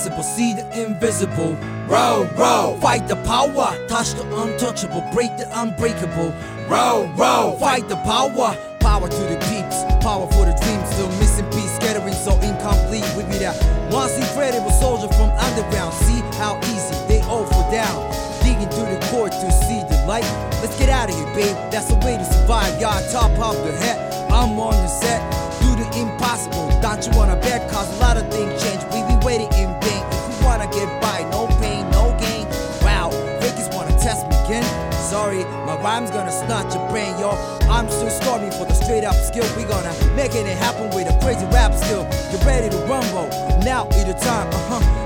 impossible, see the invisible. Row, row, fight the power, touch the untouchable, break the unbreakable. Row, row, fight the power, power to the peeps, power for the dreams. Still missing piece, scattering so incomplete. We be that once incredible soldier from underground. See how easy they all fall down, digging through the core to see the light. Let's get out of here, babe, that's the way to survive. Y'all top of the head, I'm on the set. Do the impossible, don't you wanna bet? Cause a lot of things change, we be waiting in vain. If we wanna get by, no pain, no gain. Wow, fakers wanna test me again. Sorry, my rhyme's gonna snatch your brain, yo. I'm still starving for the straight up skill. We gonna make it happen with a crazy rap skill. Get ready to rumble, now is the time,